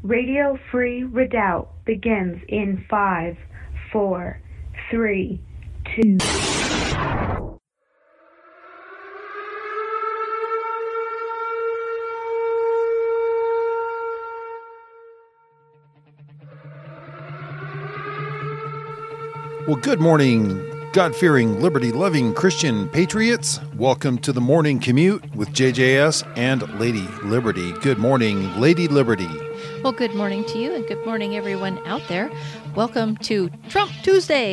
Radio Free Redoubt begins in 5, 4, 3, 2. Well, good morning, God-fearing, liberty-loving Christian patriots. Welcome to the Morning Commute with JJS and Lady Liberty. Good morning, Lady Liberty. Well, good morning to you, and good morning, everyone out there. Welcome to Trump Tuesday.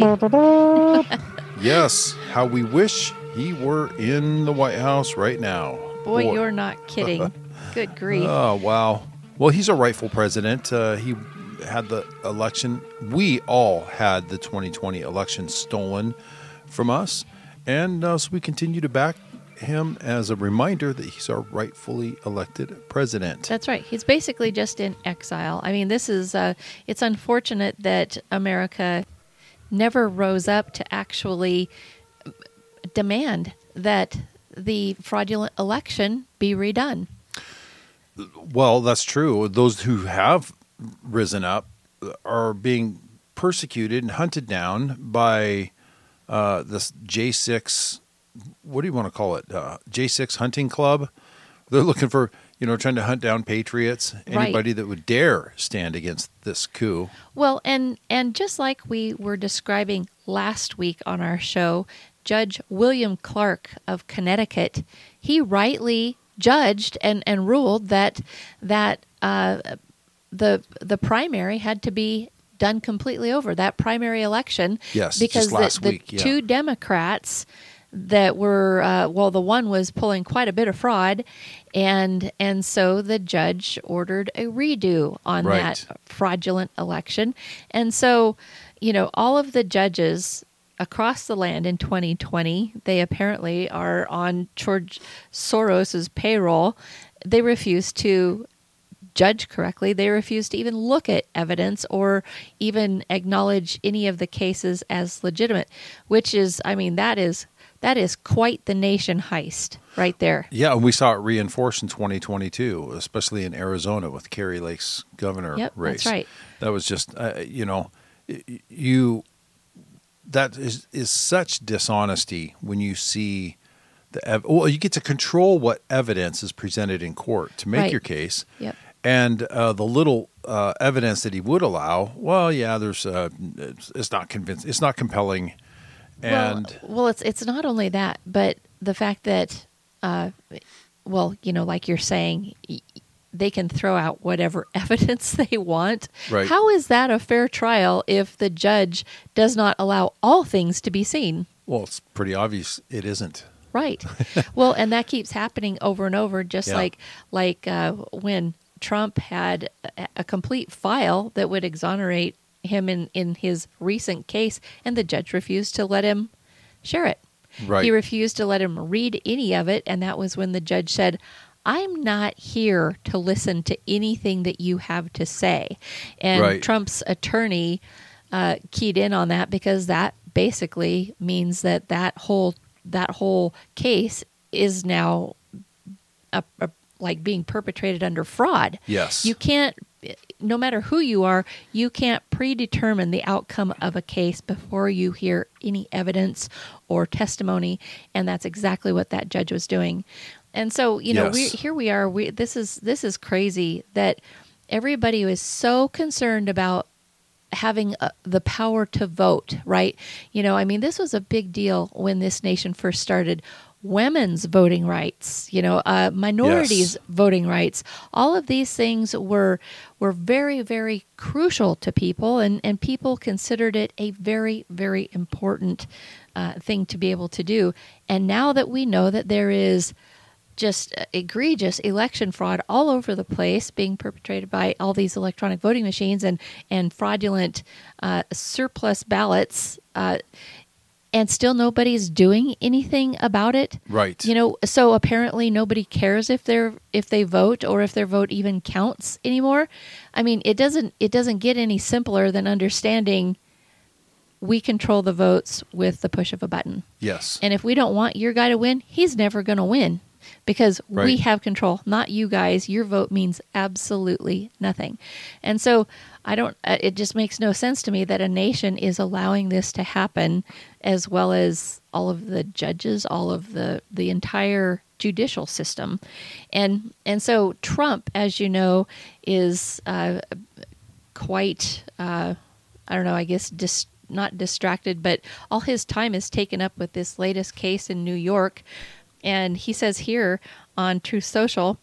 Yes, how we wish he were in the White House right now. Boy, you're not kidding. Good grief. Oh, wow. Well, he's a rightful president. He had the election. We all had the 2020 election stolen from us. And so we continue to back him as a reminder that he's our rightfully elected president. That's right. He's basically just in exile. I mean, this is, it's unfortunate that America never rose up to actually demand that the fraudulent election be redone. Well, that's true. Those who have risen up are being persecuted and hunted down by this J6, what do you want to call it? J6 hunting club. They're looking for, trying to hunt down patriots, anybody that would dare stand against this coup. Well, and just like we were describing last week on our show, Judge William Clark of Connecticut, he rightly judged and ruled that the primary had to be done completely over, that primary election. Yes, because just last week, the two Democrats that were, the one was pulling quite a bit of fraud, and so the judge ordered a redo on that fraudulent election. And so, all of the judges across the land in 2020, they apparently are on George Soros's payroll. They refuse to judge correctly. They refuse to even look at evidence or even acknowledge any of the cases as legitimate, which is, that is quite the nation heist right there. Yeah, and we saw it reinforced in 2022, especially in Arizona with Kari Lake's governor race. That's right. That was just, that is such dishonesty when you see you get to control what evidence is presented in court to make your case. Yep. And the little evidence that he would allow, there's it's not convincing, it's not compelling. And it's not only that, but the fact that, like you're saying, they can throw out whatever evidence they want. Right. How is that a fair trial if the judge does not allow all things to be seen? Well, it's pretty obvious it isn't. Right. Well, and that keeps happening over and over, just like when Trump had a complete file that would exonerate him in his recent case, and the judge refused to let him share it. Right. He refused to let him read any of it, and that was when the judge said, I'm not here to listen to anything that you have to say. And Trump's attorney keyed in on that because that basically means that whole case is now like being perpetrated under fraud. Yes. You can't, no matter who you are, you can't predetermine the outcome of a case before you hear any evidence or testimony, and that's exactly what that judge was doing. And so, here we are. This is crazy that everybody is so concerned about having the power to vote, right? This was a big deal when this nation first started. Women's voting rights, minorities' voting rights. All of these things were very, very crucial to people, and people considered it a very, very important thing to be able to do. And now that we know that there is just egregious election fraud all over the place being perpetrated by all these electronic voting machines and fraudulent surplus ballots, and still nobody's doing anything about it. Right. So apparently nobody cares if they vote or if their vote even counts anymore. It doesn't get any simpler than understanding we control the votes with the push of a button. Yes. And if we don't want your guy to win, he's never going to win. because we Right. have control, not you guys. Your vote means absolutely nothing. And so it just makes no sense to me that a nation is allowing this to happen, as well as all of the judges, all of the entire judicial system. And so Trump, as you know, is quite, I don't know, I guess not distracted, but all his time is taken up with this latest case in New York. And he says here on Truth Social,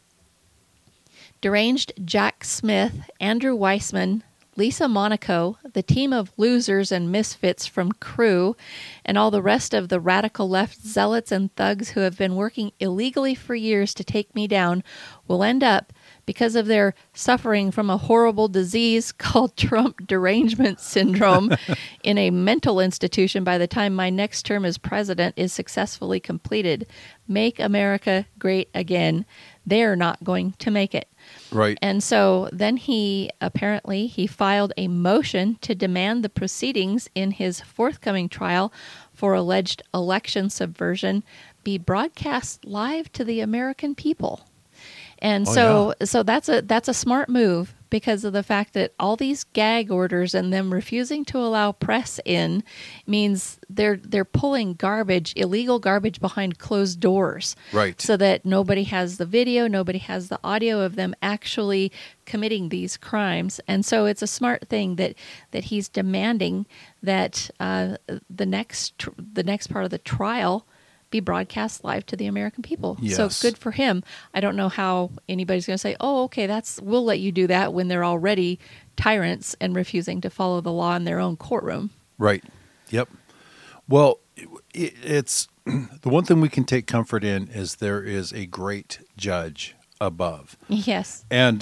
deranged Jack Smith, Andrew Weissman, Lisa Monaco, the team of losers and misfits from Crew, and all the rest of the radical left zealots and thugs who have been working illegally for years to take me down will end up, because of their suffering from a horrible disease called Trump derangement syndrome, in a mental institution by the time my next term as president is successfully completed. Make America great again. They're not going to make it. Right. And so then he filed a motion to demand the proceedings in his forthcoming trial for alleged election subversion be broadcast live to the American people. And so that's a smart move, because of the fact that all these gag orders and them refusing to allow press in means they're pulling illegal garbage behind closed doors. Right. So that nobody has the video, nobody has the audio of them actually committing these crimes. And so it's a smart thing that he's demanding that the next part of the trial be broadcast live to the American people. Yes. So good for him. I don't know how anybody's going to say, "Oh, okay, we'll let you do that," when they're already tyrants and refusing to follow the law in their own courtroom. Right. Yep. Well, it's the one thing we can take comfort in is there is a great judge above. Yes. And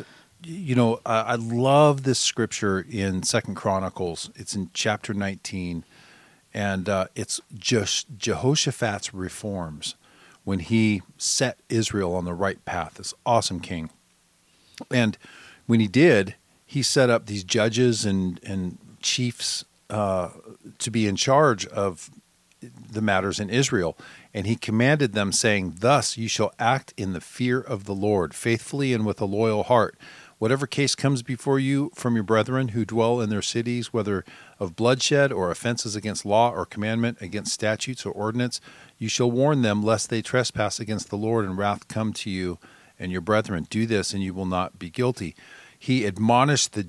I love this scripture in 2 Chronicles. It's in chapter 19. And it's just Jehoshaphat's reforms when he set Israel on the right path, this awesome king. And when he did, he set up these judges and chiefs to be in charge of the matters in Israel. And he commanded them, saying, "Thus you shall act in the fear of the Lord, faithfully and with a loyal heart. Whatever case comes before you from your brethren who dwell in their cities, whether of bloodshed or offenses against law or commandment, against statutes or ordinance, you shall warn them, lest they trespass against the Lord and wrath come to you and your brethren. Do this, and you will not be guilty." He admonished the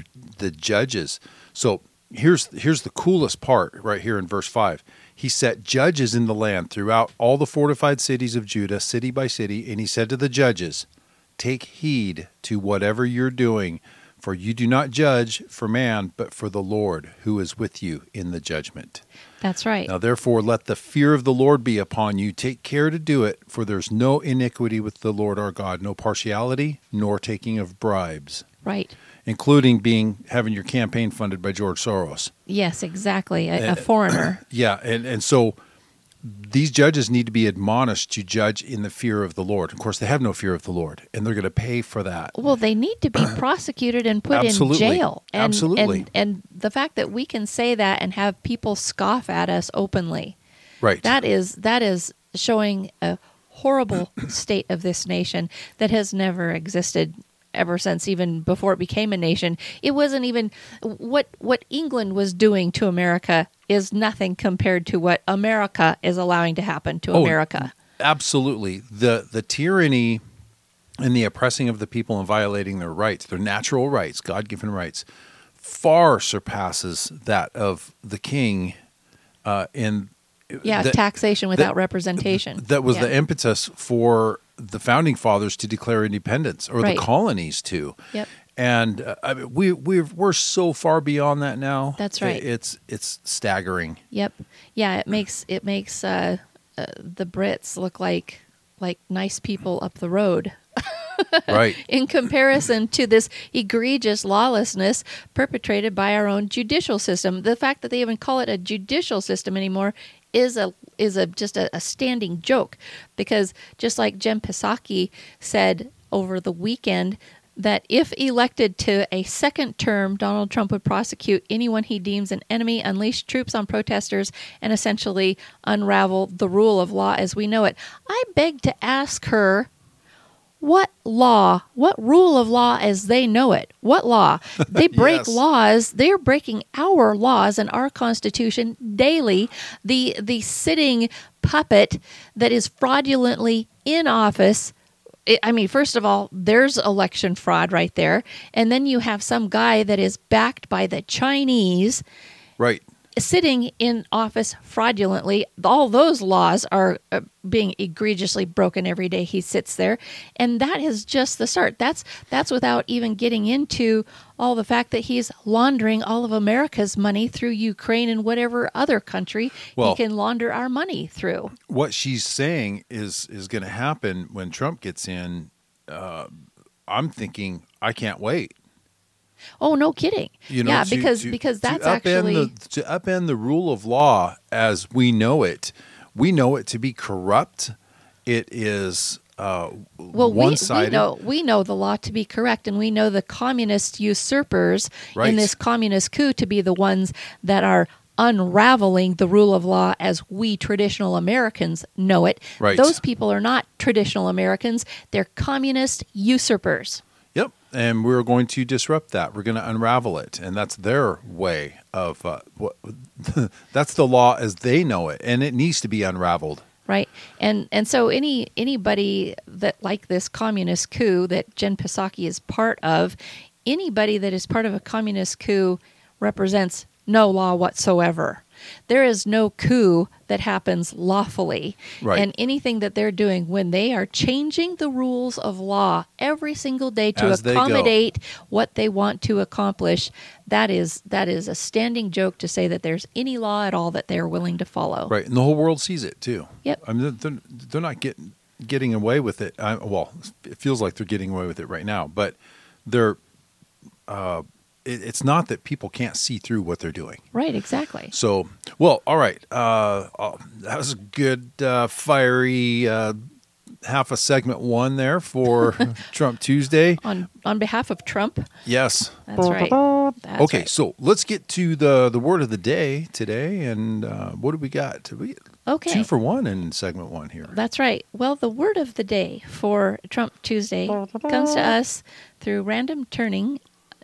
judges. So here's the coolest part right here in verse 5. He set judges in the land throughout all the fortified cities of Judah, city by city, and he said to the judges, "Take heed to whatever you're doing, for you do not judge for man, but for the Lord, who is with you in the judgment." That's right. Now, therefore, let the fear of the Lord be upon you. Take care to do it, for there's no iniquity with the Lord our God, no partiality, nor taking of bribes, Right. including having your campaign funded by George Soros. Yes, exactly. A foreigner. Yeah, and so these judges need to be admonished to judge in the fear of the Lord. Of course, they have no fear of the Lord, and they're going to pay for that. Well, they need to be prosecuted and put Absolutely. in jail. And, Absolutely. And the fact that we can say that and have people scoff at us openly, Right. that is showing a horrible state of this nation that has never existed ever since, even before it became a nation. It wasn't even what England was doing to America is nothing compared to what America is allowing to happen to America. Absolutely. The tyranny and the oppressing of the people and violating their rights, their natural rights, God-given rights, far surpasses that of the king taxation without representation. That was the impetus for the founding fathers to declare independence, or Right. the colonies to. Yep. And we're so far beyond that now. That's right. It's staggering. Yep. Yeah, it makes the Brits look like nice people up the road. Right. In comparison to this egregious lawlessness perpetrated by our own judicial system. The fact that they even call it a judicial system anymore is just a standing joke, because just like Jen Psaki said over the weekend, that if elected to a second term, Donald Trump would prosecute anyone he deems an enemy, unleash troops on protesters, and essentially unravel the rule of law as we know it. I beg to ask her, what law, what rule of law as they know it? What law? They break Yes. laws. They're breaking our laws and our Constitution daily. The sitting puppet that is fraudulently in office. I mean, first of all, there's election fraud right there. And then you have some guy that is backed by the Chinese Right. sitting in office fraudulently. All those laws are being egregiously broken every day he sits there. And that is just the start. That's without even getting into all the fact that he's laundering all of America's money through Ukraine and whatever other country Well, he can launder our money through. What she's saying is going to happen when Trump gets in. I'm thinking, I can't wait. Oh, no kidding. You know, yeah, to- because to- because to that's upend actually to upend the rule of law as we know it. We know it to be corrupt. It is well, one-sided. we know the law to be correct, and we know the communist usurpers Right. in this communist coup to be the ones that are unraveling the rule of law as we traditional Americans know it. Right. Those people are not traditional Americans. They're communist usurpers. Yep, and we're going to disrupt that. We're going to unravel it, and that's their way of that's the law as they know it, and it needs to be unraveled. Right, and so anybody that like this communist coup that Jen Psaki is part of, anybody that is part of a communist coup represents no law whatsoever. There is no coup that happens lawfully, Right. and anything that they're doing when they are changing the rules of law every single day to As they go. accommodate what they want to accomplish, that is a standing joke to say that there's any law at all that they're willing to follow. Right, and the whole world sees it too. Yep. I mean, they're not getting away with it. Well, it feels like they're getting away with it right now, but they're. It's not that people can't see through what they're doing. Right, exactly. So, well, all right. That was a good, fiery half a segment one there for Trump Tuesday. On behalf of Trump, Yes. that's right. That's Okay, right. so let's get to the word of the day today. And what do we got? Okay. 2 for 1 in segment 1 here. That's right. Well, the word of the day for Trump Tuesday comes to us through random turning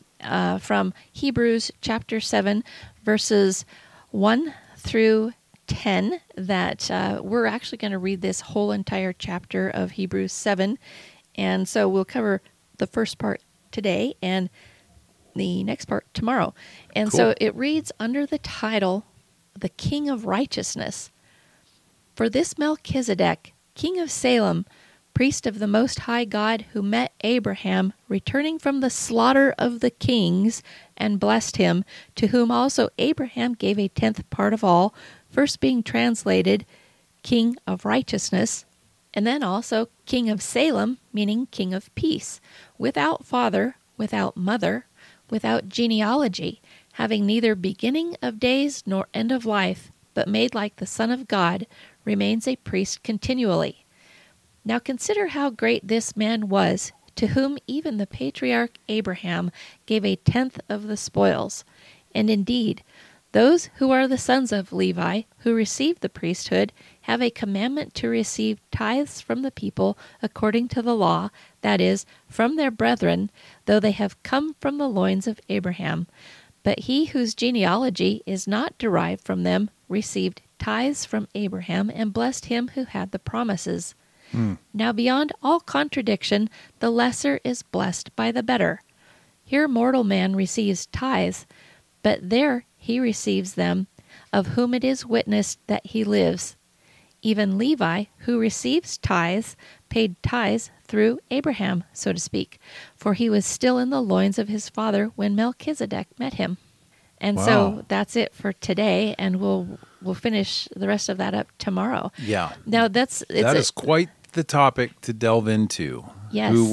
from Hebrews chapter 7, verses 1 through 10, that we're actually going to read this whole entire chapter of Hebrews 7. And so we'll cover the first part today and the next part tomorrow. And Cool. so it reads under the title, The King of Righteousness. For this Melchizedek, king of Salem, priest of the Most High God, who met Abraham returning from the slaughter of the kings and blessed him, to whom also Abraham gave a 10th part of all, first being translated King of Righteousness, and then also King of Salem, meaning King of Peace, without father, without mother, without genealogy, having neither beginning of days nor end of life, but made like the Son of God, remains a priest continually. Now consider how great this man was, to whom even the patriarch Abraham gave a 10th of the spoils. And indeed, those who are the sons of Levi, who receive the priesthood, have a commandment to receive tithes from the people according to the law, that is, from their brethren, though they have come from the loins of Abraham. But he whose genealogy is not derived from them received tithes from Abraham and blessed him who had the promises. Now beyond all contradiction, the lesser is blessed by the better. Here mortal man receives tithes, but there he receives them, of whom it is witnessed that he lives. Even Levi, who receives tithes, paid tithes through Abraham, so to speak, for he was still in the loins of his father when Melchizedek met him. And Wow. so that's it for today, and we'll finish the rest of that up tomorrow. Yeah. Now That is quite the topic to delve into. Yes. Who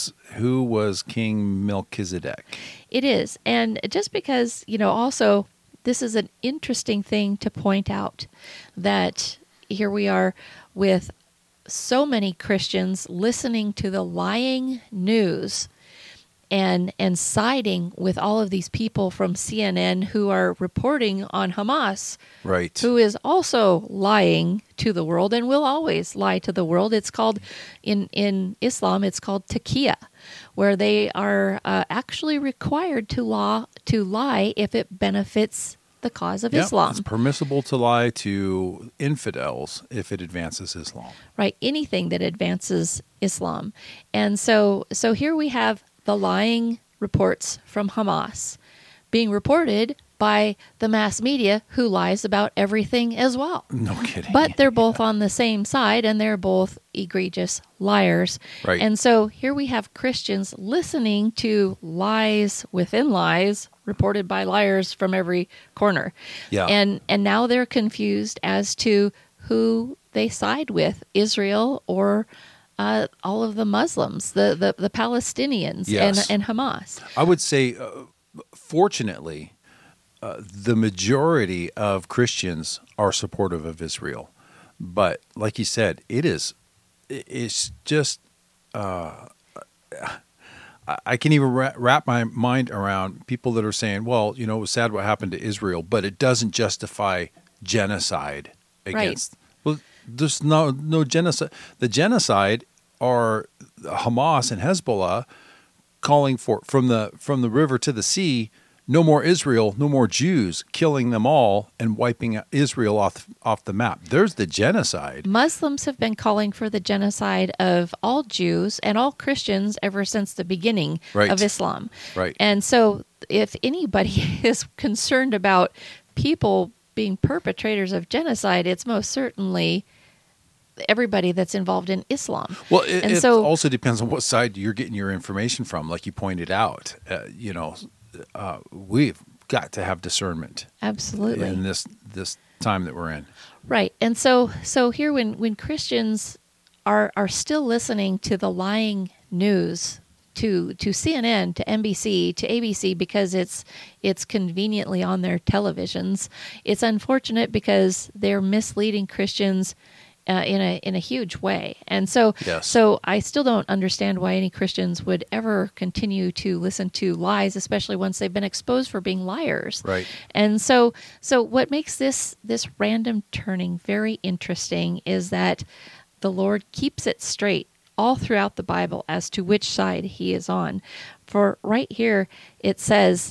was King Melchizedek? It is. And just because, also this is an interesting thing to point out, that here we are with so many Christians listening to the lying news and siding with all of these people from CNN who are reporting on Hamas, Right. who is also lying to the world and will always lie to the world. It's called, in Islam, it's called taqiyya, where they are actually required to lie if it benefits the cause of Yeah, Islam. it's permissible to lie to infidels if it advances Islam. Right, anything that advances Islam. And so here we have the lying reports from Hamas being reported by the mass media, who lies about everything as well. No kidding. But they're both on the same side, and they're both egregious liars. Right. And so here we have Christians listening to lies within lies reported by liars from every corner. Yeah. And now they're confused as to who they side with, Israel or all of the Muslims, the Palestinians, Yes. and Hamas. I would say, fortunately, the majority of Christians are supportive of Israel. But like you said, it's just, I can even wrap my mind around people that are saying, well, it was sad what happened to Israel, but it doesn't justify genocide against. Well, there's no genocide. The genocide are Hamas and Hezbollah calling for, from the river to the sea, no more Israel, no more Jews, killing them all and wiping Israel off the map. There's the genocide. Muslims have been calling for the genocide of all Jews and all Christians ever since the beginning Right. of Islam. Right. And so if anybody is concerned about people being perpetrators of genocide, it's most certainly everybody that's involved in Islam. Well, And it so- also depends on what side you're getting your information from, like you pointed out. We've got to have discernment Absolutely. in this time that we're in. Right. And so here when Christians are still listening to the lying news, to CNN, to NBC, to ABC, because it's conveniently on their televisions, it's unfortunate because they're misleading Christians in a huge way. And so Yes. so I still don't understand why any Christians would ever continue to listen to lies, especially once they've been exposed for being liars. Right. And so what makes this random turning very interesting is that the Lord keeps it straight all throughout the Bible as to which side he is on. For right here it says,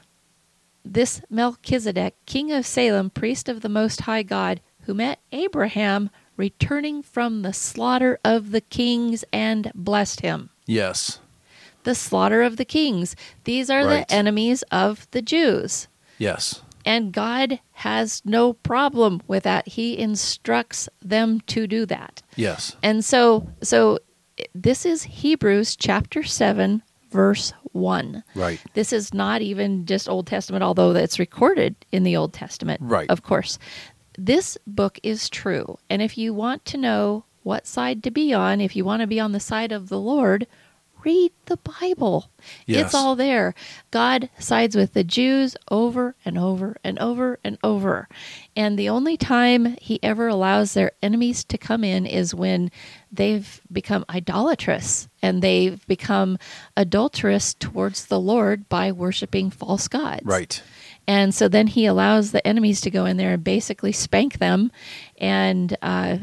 this Melchizedek, king of Salem, priest of the Most High God, who met Abraham returning from the slaughter of the kings and blessed him. Yes. The slaughter of the kings. These are Right. the enemies of the Jews. Yes. And God has no problem with that. He instructs them to do that. Yes. And so this is Hebrews chapter 7, verse 1. Right. This is not even just Old Testament, although it's recorded in the Old Testament, Right. of course. This book is true. And if you want to know what side to be on, if you want to be on the side of the Lord, read the Bible. Yes. It's all there. God sides with the Jews over and over and over and over. And the only time he ever allows their enemies to come in is when they've become idolatrous and they've become adulterous towards the Lord by worshiping false gods. Right. And so then he allows the enemies to go in there and basically spank them and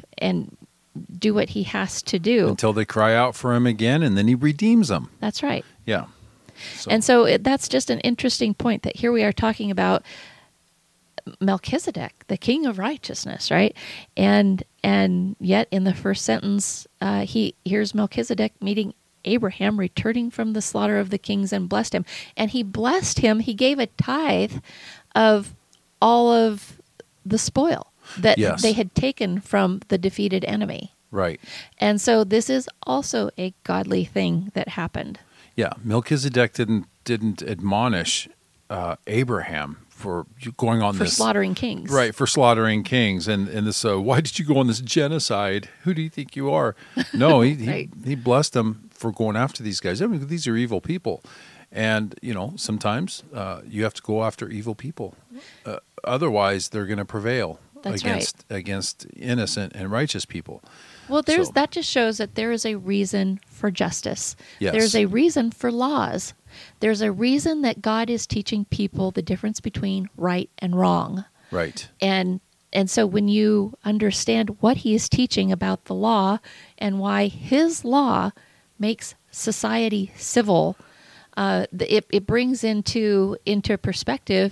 do what he has to do. Until they cry out for him again, and then he redeems them. That's right. Yeah. So, And so that's just an interesting point that here we are talking about Melchizedek, the king of righteousness, right? And yet in the first sentence, here's Melchizedek meeting Abraham, returning from the slaughter of the kings, and blessed him. And he blessed him. He gave a tithe of all of the spoil that Yes. they had taken from the defeated enemy. right. And so this is also a godly thing that happened. Yeah. Melchizedek didn't admonish Abraham for going on For this slaughtering kings. Right, for slaughtering kings, and this. Why did you go on this genocide? Who do you think you are? No, Right. he blessed them for going after these guys. I mean, these are evil people, and sometimes you have to go after evil people. Otherwise, they're going to prevail. That's against innocent and righteous people. Well, So- that just shows that there is a reason for justice. Yes. There's a reason for laws. There's a reason that God is teaching people the difference between right and wrong. Right. And so when you understand what he is teaching about the law and why his law makes society civil, it brings into perspective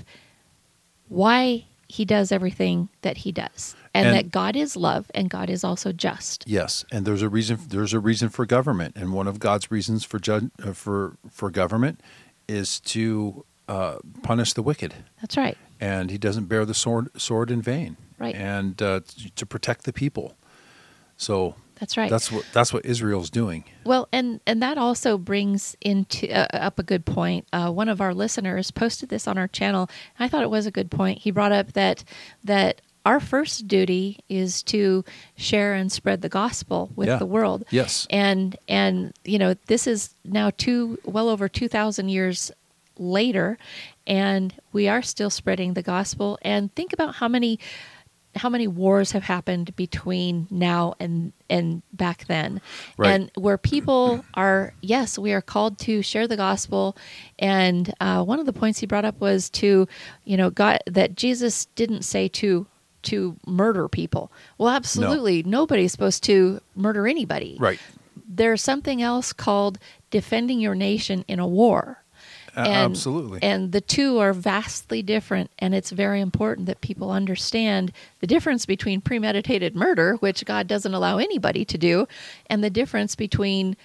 why he does everything that he does, and that God is love and God is also just. Yes, and there's a reason. There's a reason for government, and one of God's reasons for for government is to punish the wicked. That's right. And he doesn't bear the sword in vain. Right. And to protect the people. So That's right. That's what Israel's doing. Well, and that also brings into up a good point. One of our listeners posted this on our channel. And I thought it was a good point. He brought up that our first duty is to share and spread the gospel with the world. Yes. And this is now well over 2,000 years later, and we are still spreading the gospel. And think about how many wars have happened between now and back then. Right. And where people are, yes, we are called to share the gospel. And one of the points he brought up was God, that Jesus didn't say to murder people. Well, absolutely. No. Nobody's supposed to murder anybody. Right. There's something else called defending your nation in a war. Absolutely. And the two are vastly different, and it's very important that people understand the difference between premeditated murder, which God doesn't allow anybody to do, and the difference between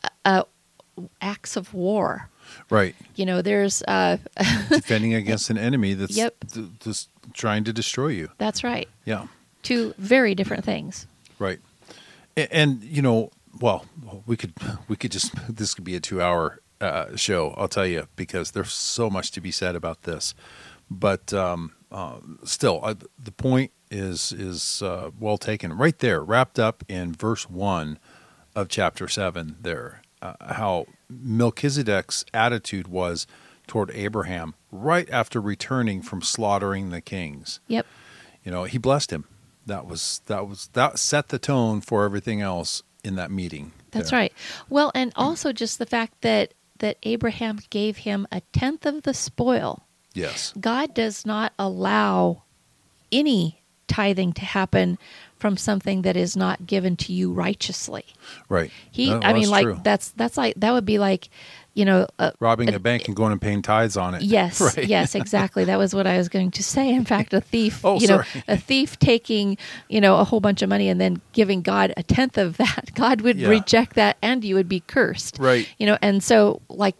acts of war. Right. There's defending against an enemy that's just trying to destroy you. That's right. Yeah. Two very different things. Right. And well, we could just, this could be a 2-hour show, I'll tell you, because there's so much to be said about this. But still, the point is well taken. Right there, wrapped up in verse 1 of chapter 7 there, how Melchizedek's attitude was toward Abraham right after returning from slaughtering the kings. Yep. He blessed him. That set the tone for everything else in that meeting. That's there. right. Well, and also just the fact that Abraham gave him a tenth of the spoil. Yes. God does not allow any tithing to happen from something that is not given to you righteously. Right. That would be like, robbing a bank and going and paying tithes on it. Yes, right. Yes, exactly. That was what I was going to say. In fact, a thief, sorry. A thief taking, a whole bunch of money and then giving God a tenth of that, God would reject that, and you would be cursed. Right. And so like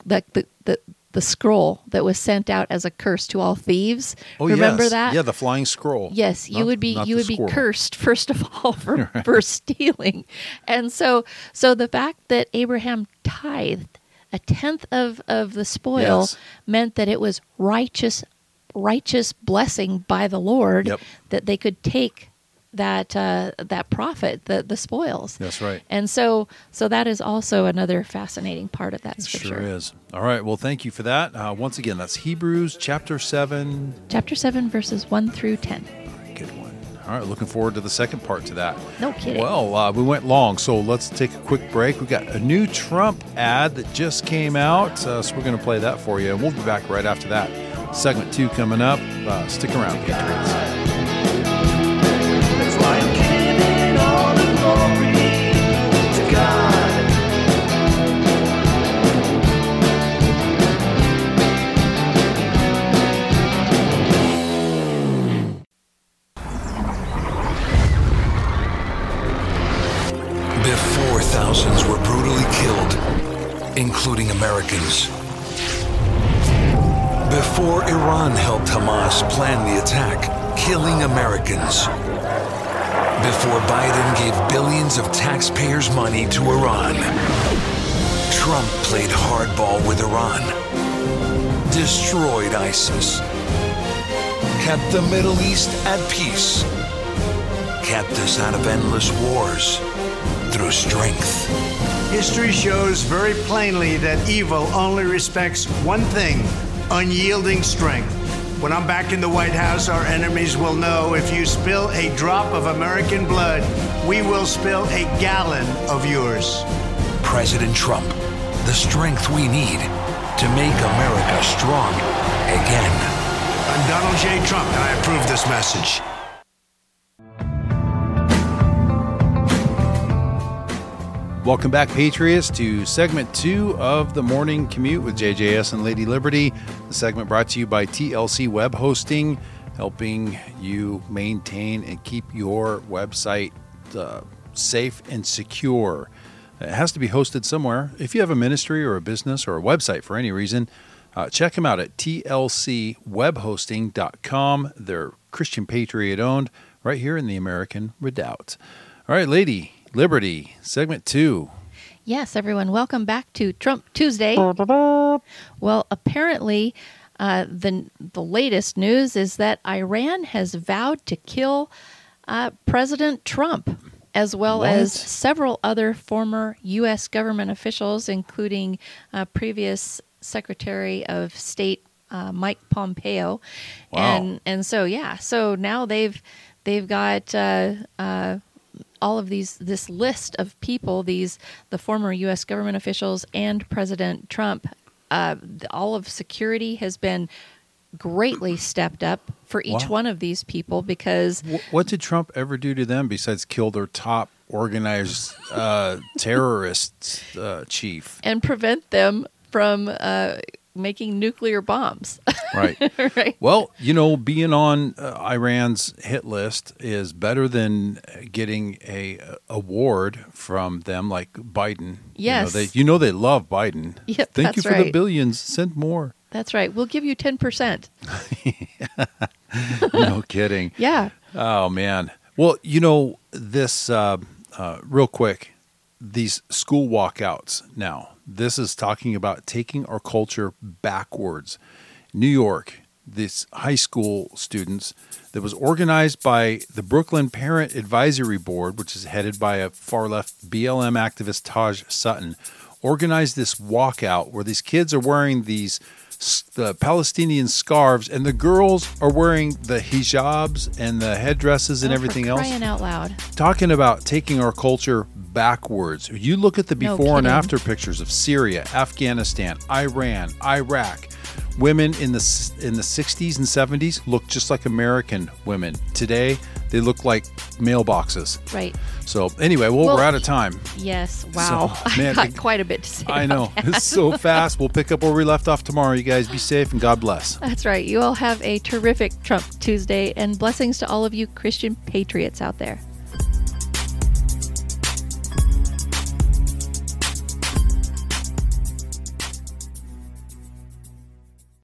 the scroll that was sent out as a curse to all thieves. Oh, remember yes. that? Yeah, the flying scroll. Yes, you would be cursed first of all for stealing. And so the fact that Abraham tithed a tenth of the spoil meant that it was righteous blessing by the Lord, that they could take that profit, the spoils. That's right. And so that is also another fascinating part of that It scripture. sure is. All right. Well, thank you for that. Once again, that's Hebrews chapter 7. Chapter 7, verses 1 through 10. Good one. All right. Looking forward to the second part to that. No kidding. Well, we went long, so let's take a quick break. We got a new Trump ad that just came out, so we're going to play that for you, and we'll be back right after that. Segment 2 coming up. Stick around, Patriots. That's why I'm giving all the glory to God. Before thousands were brutally killed, including Americans. Before Iran helped Hamas plan the attack, killing Americans. Before Biden gave billions of taxpayers' money to Iran, Trump played hardball with Iran, destroyed ISIS, kept the Middle East at peace, kept us out of endless wars through strength. History shows very plainly that evil only respects one thing: unyielding strength. When I'm back in the White House, our enemies will know if you spill a drop of American blood, we will spill a gallon of yours. President Trump, the strength we need to make America strong again. I'm Donald J. Trump, and I approve this message. Welcome back, Patriots, to segment 2 of the Morning Commute with JJS and Lady Liberty. The segment brought to you by TLC Web Hosting, helping you maintain and keep your website safe and secure. It has to be hosted somewhere. If you have a ministry or a business or a website for any reason, check them out at tlcwebhosting.com. They're Christian Patriot owned right here in the American Redoubt. All right, Lady Liberty, segment 2. Yes, everyone, welcome back to Trump Tuesday. Well, apparently, the latest news is that Iran has vowed to kill President Trump, as well as several other former U.S. government officials, including previous Secretary of State Mike Pompeo. Wow. And so now they've got all of this list of people, the former U.S. government officials and President Trump. All of security has been greatly stepped up for each one of these people because... What did Trump ever do to them besides kill their top organized terrorist chief? And prevent them from making nuclear bombs. Right. Right. Well, being on Iran's hit list is better than getting a award from them like Biden. Yes. They love Biden. Yep, Thank you that's for the right. billions. Send more. That's right. We'll give you 10%. No kidding. Yeah. Oh, man. Well, this, real quick, these school walkouts now, this is talking about taking our culture backwards. New York, this high school students that was organized by the Brooklyn Parent Advisory Board, which is headed by a far-left BLM activist, Taj Sutton, organized this walkout where these kids are wearing the Palestinian scarves, and the girls are wearing the hijabs and the headdresses and everything else. Crying out loud. Talking about taking our culture backwards. You look at the No before and kidding. after pictures of Syria, Afghanistan, Iran, Iraq. Women in the 60s and 70s looked just like American women. Today, they look like mailboxes. Right. So anyway, we're out of time. Yes. Wow. So, man, I got quite a bit to say. I know. about that. It's so fast. We'll pick up where we left off tomorrow. You guys be safe and God bless. That's right. You all have a terrific Trump Tuesday, and blessings to all of you Christian patriots out there.